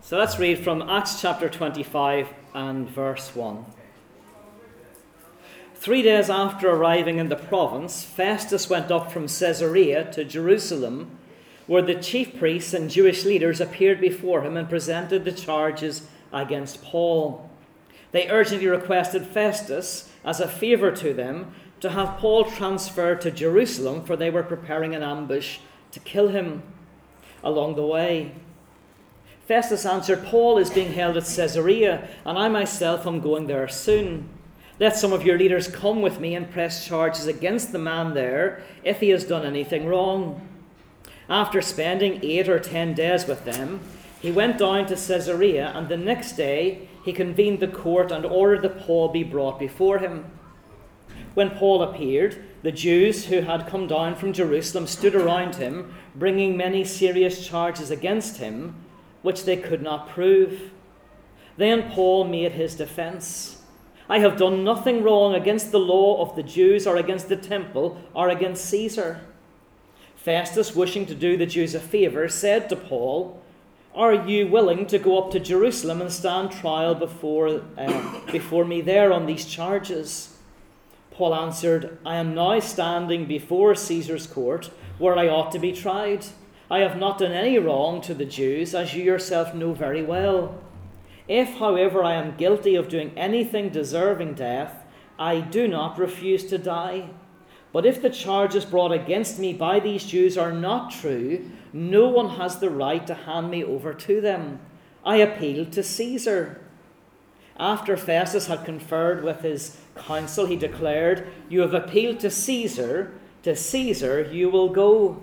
So let's read from Acts chapter 25 and verse 1. 3 days after arriving in the province, Festus went up from Caesarea to Jerusalem, where the chief priests and Jewish leaders appeared before him and presented the charges against Paul. They urgently requested Festus, as a favour to them, to have Paul transferred to Jerusalem, for they were preparing an ambush to kill him along the way. Festus answered, "Paul is being held at Caesarea, and I myself am going there soon. Let some of your leaders come with me and press charges against the man there, if he has done anything wrong." After spending 8 or 10 days with them, he went down to Caesarea, and the next day he convened the court and ordered that Paul be brought before him. When Paul appeared, the Jews who had come down from Jerusalem stood around him, bringing many serious charges against him, which they could not prove. Then Paul made his defense. "I have done nothing wrong against the law of the Jews or against the temple or against Caesar." Festus, wishing to do the Jews a favour, said to Paul, "Are you willing to go up to Jerusalem and stand trial before me there on these charges?" Paul answered, "I am now standing before Caesar's court, where I ought to be tried. I have not done any wrong to the Jews, as you yourself know very well. If, however, I am guilty of doing anything deserving death, I do not refuse to die. But if the charges brought against me by these Jews are not true, no one has the right to hand me over to them. I appeal to Caesar." After Festus had conferred with his council, he declared, "You have appealed to Caesar you will go."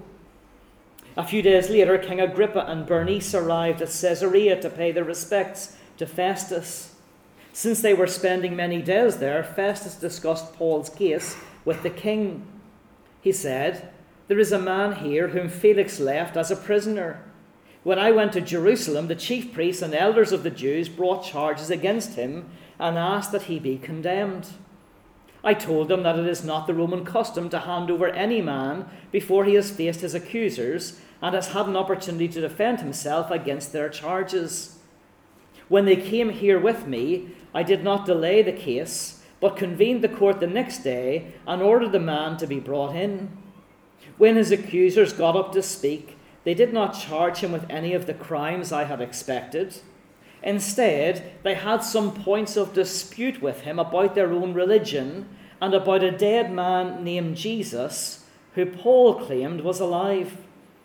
A few days later, King Agrippa and Bernice arrived at Caesarea to pay their respects to Festus. Since they were spending many days there, Festus discussed Paul's case with the king. He said, "There is a man here whom Felix left as a prisoner. When I went to Jerusalem, the chief priests and elders of the Jews brought charges against him and asked that he be condemned. I told them that it is not the Roman custom to hand over any man before he has faced his accusers and has had an opportunity to defend himself against their charges. When they came here with me, I did not delay the case, but convened the court the next day and ordered the man to be brought in. When his accusers got up to speak, they did not charge him with any of the crimes I had expected. Instead, they had some points of dispute with him about their own religion and about a dead man named Jesus, who Paul claimed was alive.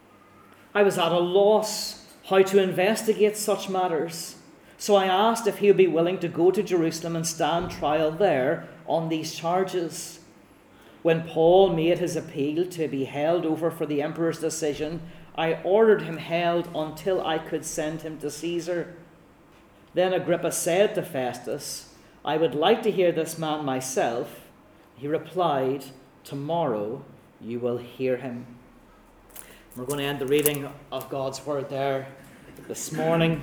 I was at a loss how to investigate such matters, so I asked if he would be willing to go to Jerusalem and stand trial there on these charges. When Paul made his appeal to be held over for the emperor's decision, I ordered him held until I could send him to Caesar. Then Agrippa said to Festus, "I would like to hear this man myself." He replied, "Tomorrow you will hear him." We're going to end the reading of God's word there this morning.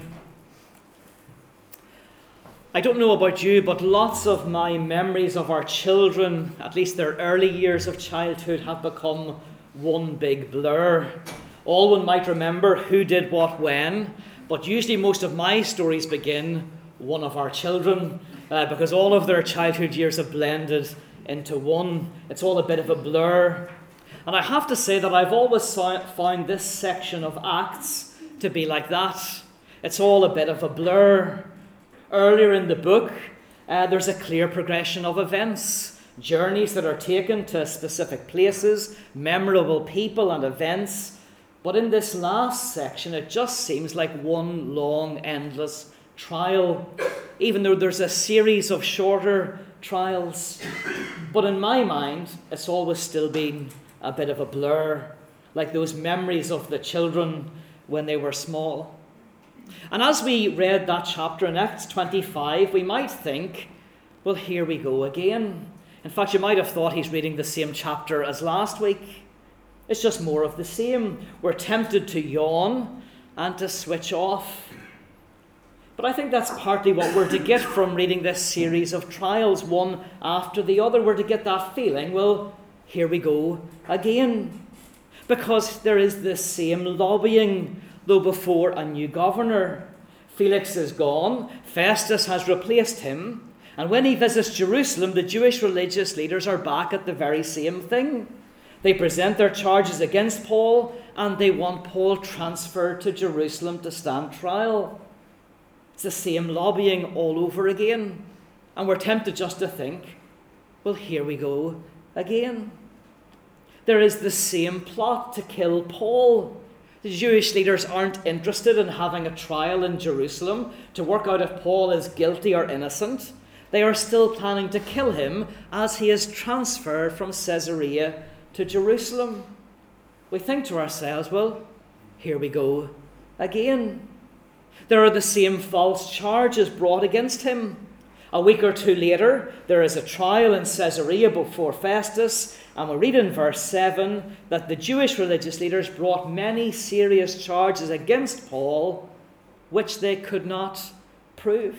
I don't know about you, but lots of my memories of our children, at least their early years of childhood, have become one big blur. All one might remember who did what when, but usually most of my stories begin one of our children, because all of their childhood years have blended into one. It's all a bit of a blur. And I have to say that I've always found this section of Acts to be like that. It's all a bit of a blur. Earlier in the book, there's a clear progression of events, journeys that are taken to specific places, memorable people and events. But in this last section, it just seems like one long, endless trial, even though there's a series of shorter trials. But in my mind, it's always still been a bit of a blur, like those memories of the children when they were small. And as we read that chapter in Acts 25, we might think, well, here we go again. In fact, you might have thought he's reading the same chapter as last week. It's just more of the same. We're tempted to yawn and to switch off. But I think that's partly what we're to get from reading this series of trials, one after the other. We're to get that feeling, well, here we go again. Because there is this same lobbying, though before a new governor. Felix is gone. Festus has replaced him. And when he visits Jerusalem, the Jewish religious leaders are back at the very same thing. They present their charges against Paul, and they want Paul transferred to Jerusalem to stand trial. It's the same lobbying all over again. And we're tempted just to think, well, here we go again. There is the same plot to kill Paul. The Jewish leaders aren't interested in having a trial in Jerusalem to work out if Paul is guilty or innocent. They are still planning to kill him as he is transferred from Caesarea to Jerusalem. We think to ourselves, well, here we go again. There are the same false charges brought against him. A week or two later, there is a trial in Caesarea before Festus, and we read in verse 7 that the Jewish religious leaders brought many serious charges against Paul, which they could not prove.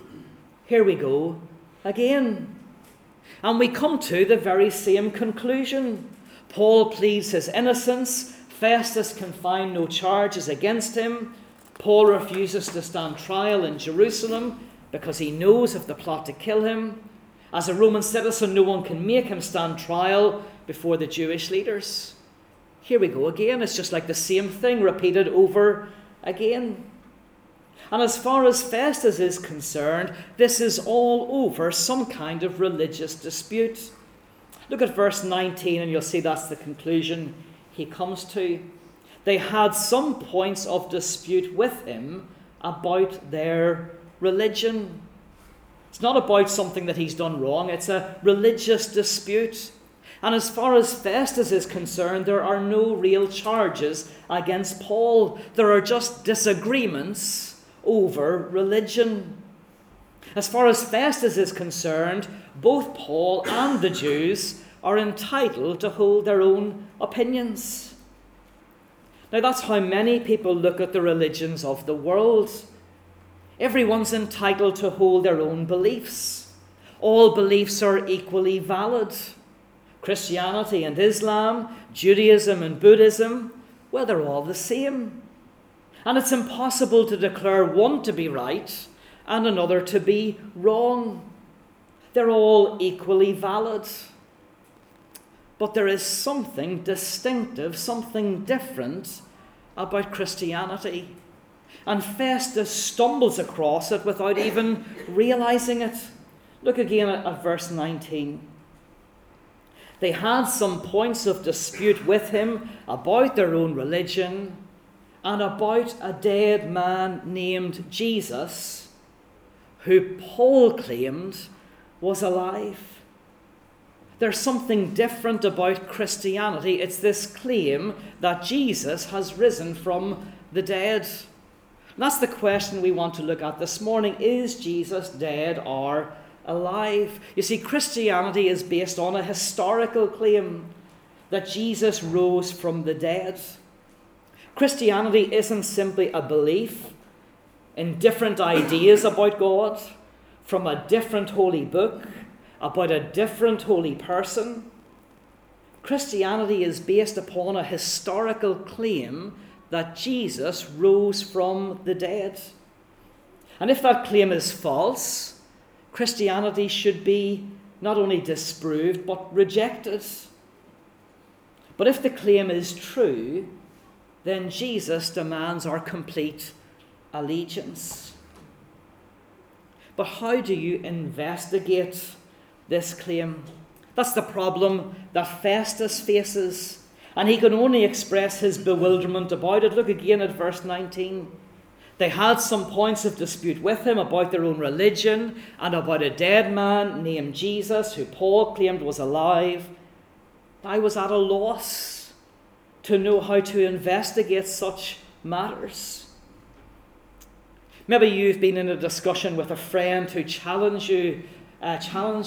Here we go again. And we come to the very same conclusion. Paul pleads his innocence. Festus can find no charges against him. Paul refuses to stand trial in Jerusalem because he knows of the plot to kill him. As a Roman citizen, no one can make him stand trial before the Jewish leaders. Here we go again. It's just like the same thing repeated over again. And as far as Festus is concerned, this is all over some kind of religious dispute. Look at verse 19 and you'll see that's the conclusion he comes to. They had some points of dispute with him about their religion. It's not about something that he's done wrong. It's a religious dispute. And as far as Festus is concerned, there are no real charges against Paul. There are just disagreements over religion. As far as Festus is concerned, both Paul and the Jews are entitled to hold their own opinions. Now that's how many people look at the religions of the world. Everyone's entitled to hold their own beliefs. All beliefs are equally valid. Christianity and Islam, Judaism and Buddhism, well, they're all the same. And it's impossible to declare one to be right and another to be wrong. They're all equally valid. But there is something distinctive, something different about Christianity. And Festus stumbles across it without even realizing it. Look again at verse 19. They had some points of dispute with him about their own religion and about a dead man named Jesus, who Paul claimed was alive. There's something different about Christianity. It's this claim that Jesus has risen from the dead. And that's the question we want to look at this morning. Is Jesus dead or alive? You see, Christianity is based on a historical claim that Jesus rose from the dead. Christianity isn't simply a belief in different ideas about God from a different holy book, about a different holy person. Christianity is based upon a historical claim that Jesus rose from the dead. And if that claim is false, Christianity should be not only disproved but rejected. But if the claim is true, then Jesus demands our complete allegiance. But how do you investigate this claim? That's the problem that Festus faces, and he can only express his bewilderment about it. Look again at verse 19. They had some points of dispute with him about their own religion and about a dead man named Jesus, who Paul claimed was alive. I was at a loss to know how to investigate such matters. Maybe you've been in a discussion with a friend who challenged you as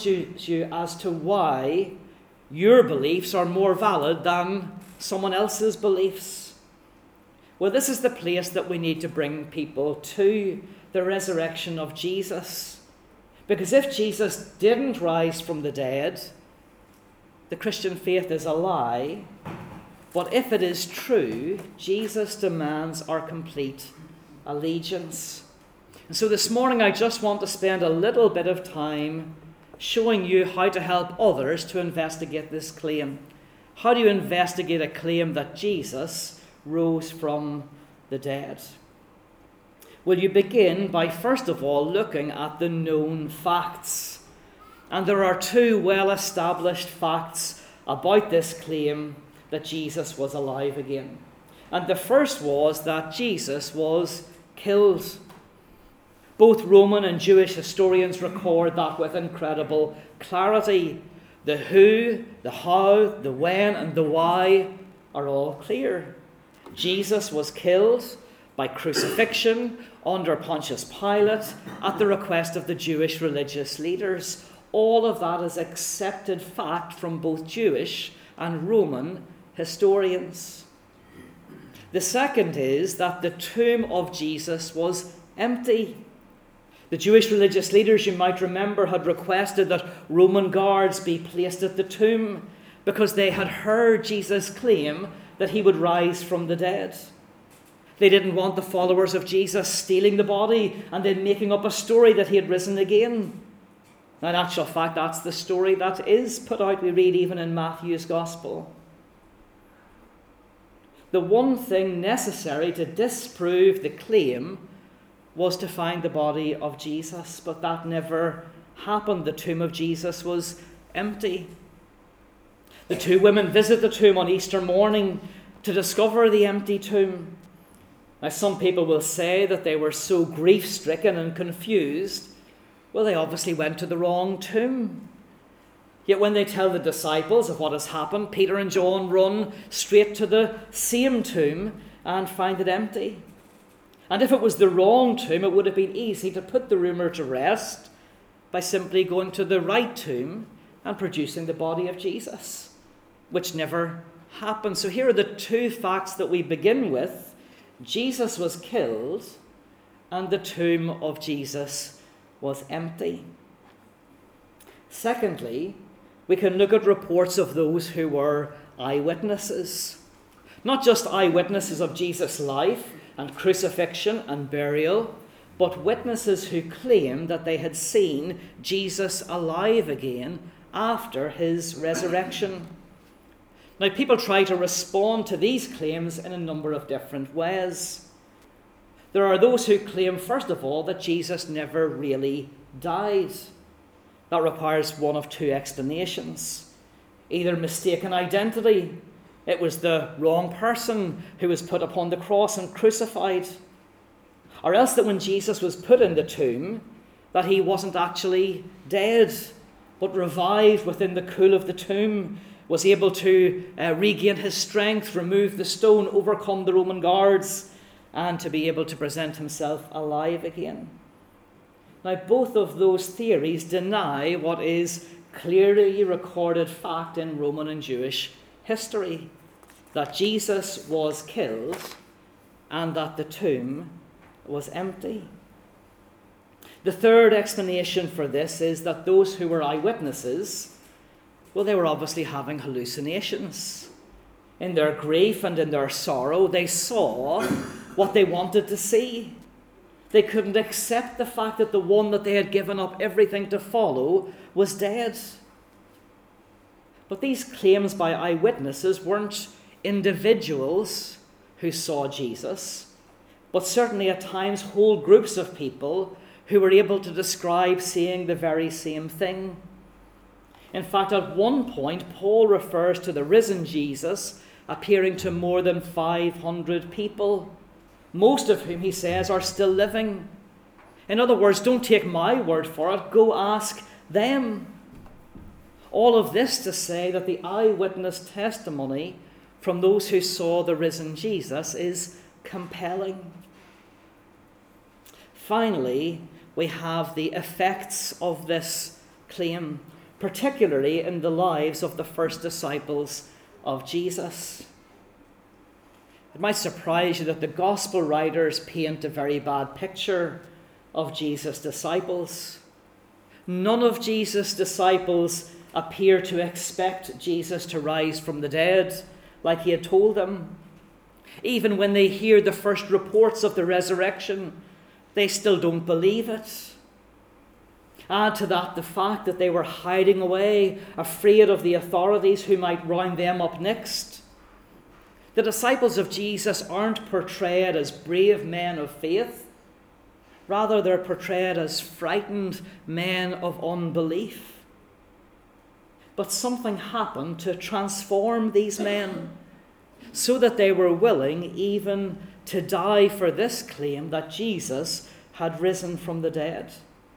to why your beliefs are more valid than someone else's beliefs. Well, this is the place that we need to bring people to, the resurrection of Jesus. Because if Jesus didn't rise from the dead, the Christian faith is a lie. But if it is true, Jesus demands our complete allegiance. And so this morning I just want to spend a little bit of time showing you how to help others to investigate this claim. How do you investigate a claim that Jesus rose from the dead? Well, you begin by first of all looking at the known facts. And there are two well-established facts about this claim that Jesus was alive again. And the first was that Jesus was killed. Both Roman and Jewish historians record that with incredible clarity. The who, the how, the when, and the why are all clear. Jesus was killed by crucifixion under Pontius Pilate at the request of the Jewish religious leaders. All of that is accepted fact from both Jewish and Roman historians. The second is that the tomb of Jesus was empty. The Jewish religious leaders, you might remember, had requested that Roman guards be placed at the tomb because they had heard Jesus claim that he would rise from the dead. They didn't want the followers of Jesus stealing the body and then making up a story that he had risen again. Now, in actual fact, that's the story that is put out, we read even in Matthew's Gospel. The one thing necessary to disprove the claim was to find the body of Jesus, but that never happened. The tomb of Jesus was empty. The two women visit the tomb on Easter morning to discover the empty tomb. Now, some people will say that they were so grief-stricken and confused, well, they obviously went to the wrong tomb. Yet when they tell the disciples of what has happened, Peter and John run straight to the same tomb and find it empty. And if it was the wrong tomb, it would have been easy to put the rumour to rest by simply going to the right tomb and producing the body of Jesus, which never happened. So here are the two facts that we begin with. Jesus was killed and the tomb of Jesus was empty. Secondly, we can look at reports of those who were eyewitnesses. Not just eyewitnesses of Jesus' life and crucifixion and burial, but witnesses who claimed that they had seen Jesus alive again after his resurrection. Now, people try to respond to these claims in a number of different ways. There are those who claim, first of all, that Jesus never really died. That requires one of two explanations. Either mistaken identity, it was the wrong person who was put upon the cross and crucified. Or else that when Jesus was put in the tomb, that he wasn't actually dead, but revived within the cool of the tomb, was able to regain his strength, remove the stone, overcome the Roman guards, and to be able to present himself alive again. Now, both of those theories deny what is clearly recorded fact in Roman and Jewish history, that Jesus was killed and that the tomb was empty. The third explanation for this is that those who were eyewitnesses, well, they were obviously having hallucinations. In their grief and in their sorrow, they saw what they wanted to see. They couldn't accept the fact that the one that they had given up everything to follow was dead. But these claims by eyewitnesses weren't individuals who saw Jesus, but certainly at times whole groups of people who were able to describe seeing the very same thing. In fact, at one point, Paul refers to the risen Jesus appearing to more than 500 people, most of whom, he says, are still living. In other words, don't take my word for it, go ask them. All of this to say that the eyewitness testimony from those who saw the risen Jesus is compelling. Finally, we have the effects of this claim, particularly in the lives of the first disciples of Jesus. It might surprise you that the gospel writers paint a very bad picture of Jesus' disciples. None of Jesus' disciples appear to expect Jesus to rise from the dead like he had told them. Even when they hear the first reports of the resurrection, they still don't believe it. Add to that the fact that they were hiding away, afraid of the authorities who might round them up next. The disciples of Jesus aren't portrayed as brave men of faith. Rather, they're portrayed as frightened men of unbelief. But something happened to transform these men so that they were willing even to die for this claim that Jesus had risen from the dead.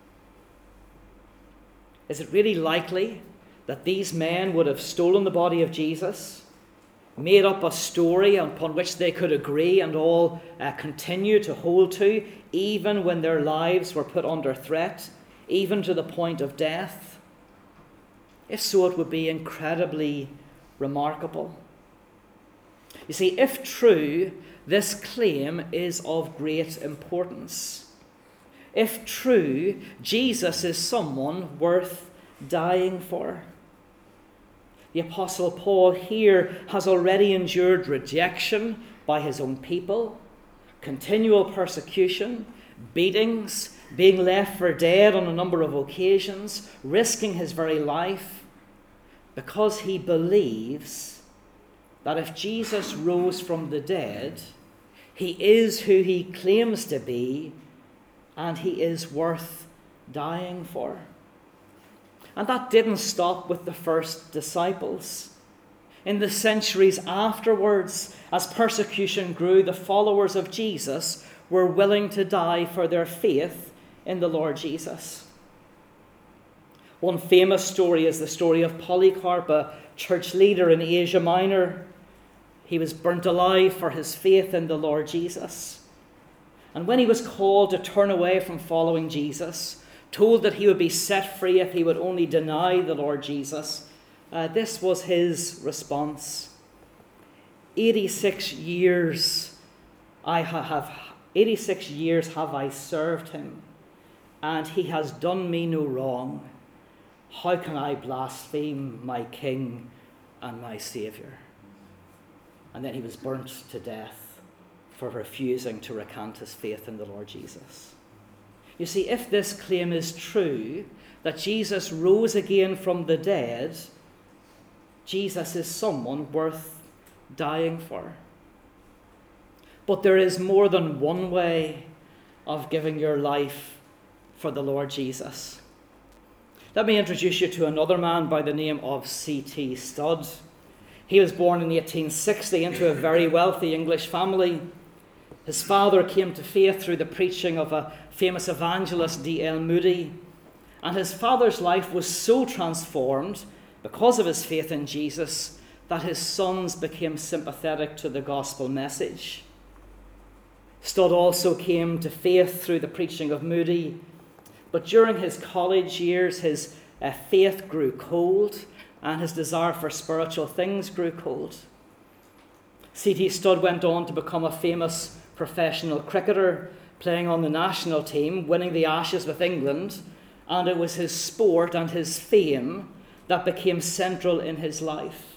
Is it really likely that these men would have stolen the body of Jesus, made up a story upon which they could agree and all continue to hold to, even when their lives were put under threat, even to the point of death? If so, it would be incredibly remarkable. You see, if true, this claim is of great importance. If true, Jesus is someone worth dying for. The Apostle Paul here has already endured rejection by his own people, continual persecution, beatings, being left for dead on a number of occasions, risking his very life, because he believes that if Jesus rose from the dead, he is who he claims to be, and he is worth dying for. And that didn't stop with the first disciples. In the centuries afterwards, as persecution grew, the followers of Jesus were willing to die for their faith in the Lord Jesus. One famous story is the story of Polycarp, a church leader in Asia Minor. He was burnt alive for his faith in the Lord Jesus. And when he was called to turn away from following Jesus, told that he would be set free if he would only deny the Lord Jesus, this was his response. 86 years have I served him, and he has done me no wrong. How can I blaspheme my King and my Saviour? And then he was burnt to death for refusing to recant his faith in the Lord Jesus. You see, if this claim is true, that Jesus rose again from the dead, Jesus is someone worth dying for. But there is more than one way of giving your life for the Lord Jesus. Let me introduce you to another man by the name of C.T. Studd. He was born in 1860 into a very wealthy English family. His father came to faith through the preaching of a famous evangelist, D.L. Moody. And his father's life was so transformed because of his faith in Jesus that his sons became sympathetic to the gospel message. Studd also came to faith through the preaching of Moody. But during his college years, his faith grew cold and his desire for spiritual things grew cold. C.T. Studd went on to become a famous professional cricketer, playing on the national team, winning the Ashes with England, and it was his sport and his fame that became central in his life.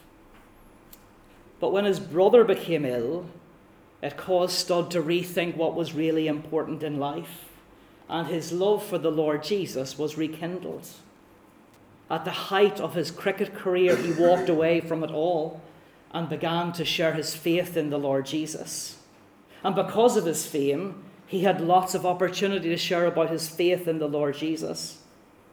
But when his brother became ill, it caused Studd to rethink what was really important in life, and his love for the Lord Jesus was rekindled. At the height of his cricket career, he walked away from it all and began to share his faith in the Lord Jesus. And because of his fame, he had lots of opportunity to share about his faith in the Lord Jesus.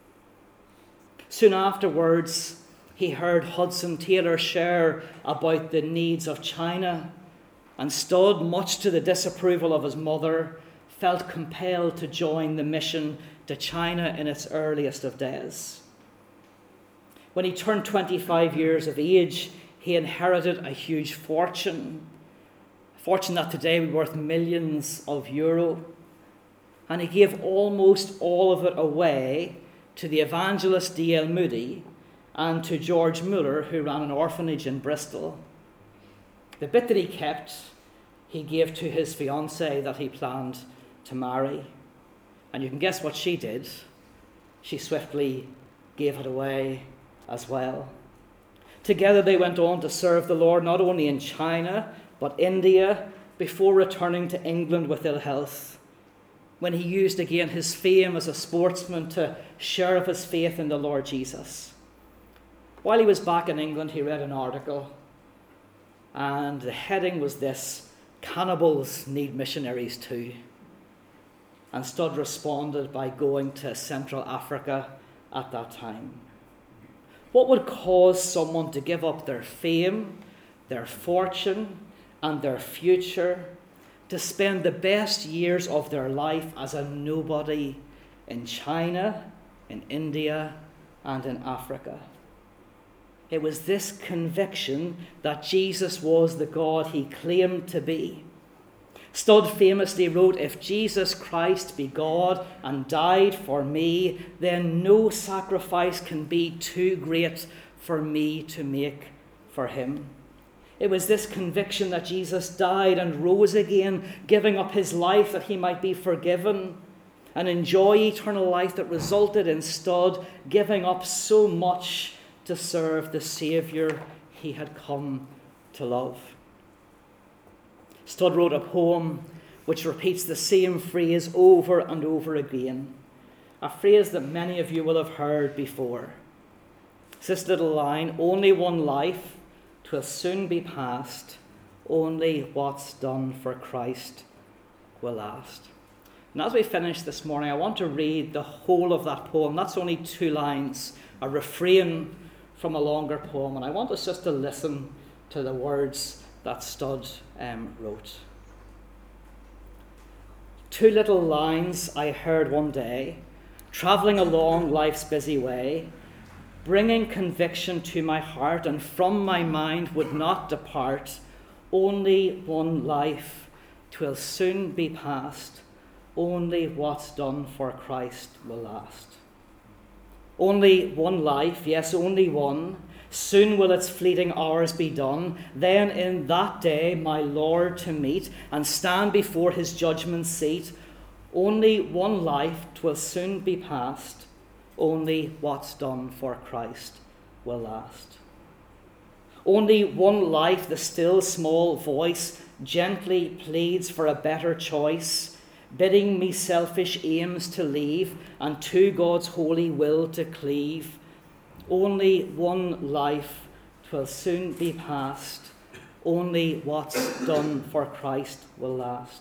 Soon afterwards, he heard Hudson Taylor share about the needs of China, and Studd, much to the disapproval of his mother, felt compelled to join the mission to China in its earliest of days. When he turned 25 years of age, he inherited a huge fortune, a fortune that today would be worth millions of euro. And he gave almost all of it away to the evangelist D.L. Moody and to George Muller, who ran an orphanage in Bristol. The bit that he kept, he gave to his fiancée that he planned to marry. And you can guess what she did. She swiftly gave it away as well. Together they went on to serve the Lord not only in China, but India, before returning to England with ill health. when he used again his fame as a sportsman to share of his faith in the Lord Jesus. While he was back in England, he read an article, and the heading was this: "Cannibals need missionaries too." And Studd responded by going to Central Africa at that time. What would cause someone to give up their fame, their fortune, and their future to spend the best years of their life as a nobody in China, in India, and in Africa? It was this conviction that Jesus was the God he claimed to be. Studd famously wrote, "If Jesus Christ be God and died for me, then no sacrifice can be too great for me to make for him." It was this conviction that Jesus died and rose again, giving up his life that he might be forgiven and enjoy eternal life, that resulted in Studd giving up so much to serve the Saviour he had come to love. Studd wrote a poem which repeats the same phrase over and over again, a phrase that many of you will have heard before. It's this little line: "Only one life, 'twill soon be past, only what's done for Christ will last." And as we finish this morning, I want to read the whole of that poem. That's only 2 lines, a refrain from a longer poem, and I want us just to listen to the words that Studd wrote. "2 little lines I heard one day, travelling along life's busy way, bringing conviction to my heart, and from my mind would not depart. Only one life, 'twill soon be past, only what's done for Christ will last. Only one life, yes, only one, soon will its fleeting hours be done, then in that day my Lord to meet, and stand before his judgment seat. Only one life, 'twill soon be past, only what's done for Christ will last. Only one life, the still small voice gently pleads for a better choice, bidding me selfish aims to leave and to God's holy will to cleave. Only one life, 'twill soon be past, only what's done for Christ will last.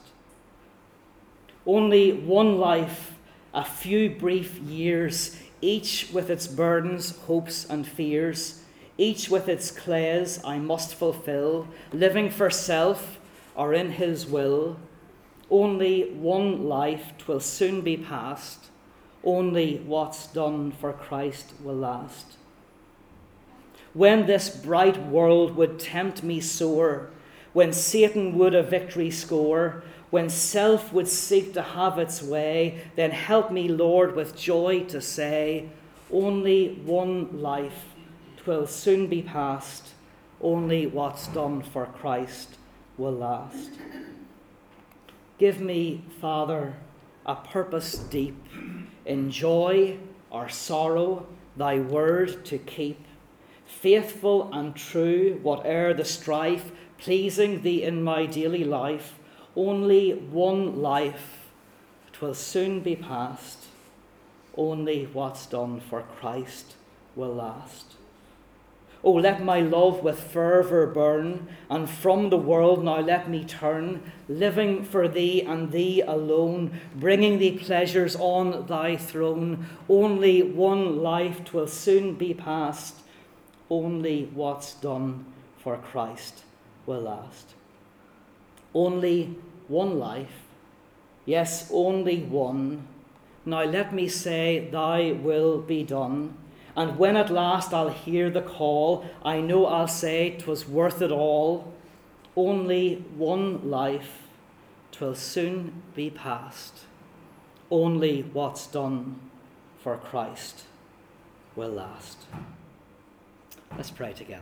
Only one life, a few brief years, each with its burdens, hopes and fears, each with its clays I must fulfill, living for self or in his will. Only one life, 'twill soon be past, only what's done for Christ will last. When this bright world would tempt me sore, when Satan would a victory score, when self would seek to have its way, then help me, Lord, with joy to say, only one life, 'twill soon be past, only what's done for Christ will last. Give me, Father, a purpose deep, in joy or sorrow, thy word to keep, faithful and true, whate'er the strife, pleasing thee in my daily life. Only one life, 'twill soon be past, only what's done for Christ will last. Oh, let my love with fervour burn, and from the world now let me turn, living for thee and thee alone, bringing thee pleasures on thy throne. Only one life, 'twill soon be past, only what's done for Christ will last. Only one life, yes, only one. Now let me say, thy will be done. And when at last I'll hear the call, I know I'll say 'twas worth it all. Only one life, 'twill soon be past. Only what's done for Christ will last. Let's pray together.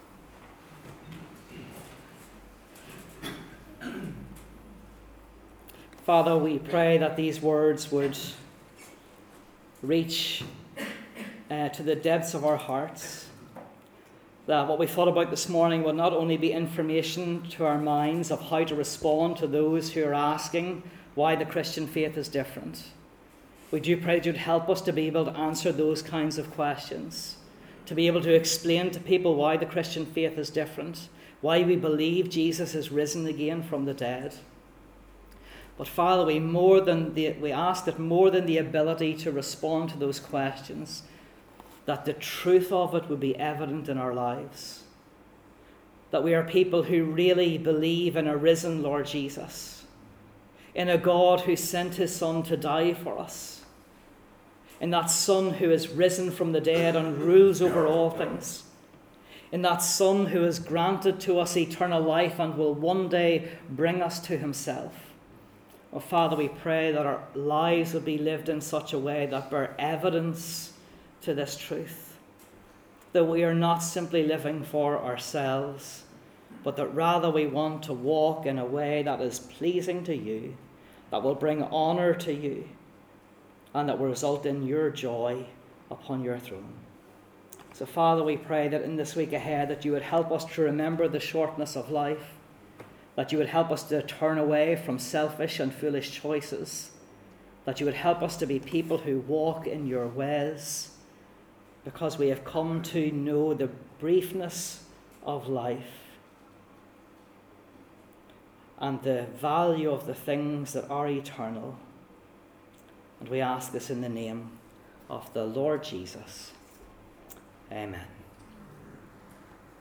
Father, we pray that these words would reach to the depths of our hearts, that what we thought about this morning will not only be information to our minds of how to respond to those who are asking why the Christian faith is different. We do pray that you'd help us to be able to answer those kinds of questions, to be able to explain to people why the Christian faith is different, why we believe Jesus is risen again from the dead. But Father, we ask that more than the ability to respond to those questions, that the truth of it would be evident in our lives. That we are people who really believe in a risen Lord Jesus, in a God who sent his Son to die for us, in that Son who is risen from the dead and rules over all things, in that Son who has granted to us eternal life and will one day bring us to himself. Oh, Father, we pray that our lives would be lived in such a way that bear evidence to this truth, that we are not simply living for ourselves, but that rather we want to walk in a way that is pleasing to you, that will bring honour to you, and that will result in your joy upon your throne. So, Father, we pray that in this week ahead that you would help us to remember the shortness of life, that you would help us to turn away from selfish and foolish choices, that you would help us to be people who walk in your ways, because we have come to know the briefness of life and the value of the things that are eternal. And we ask this in the name of the Lord Jesus. Amen.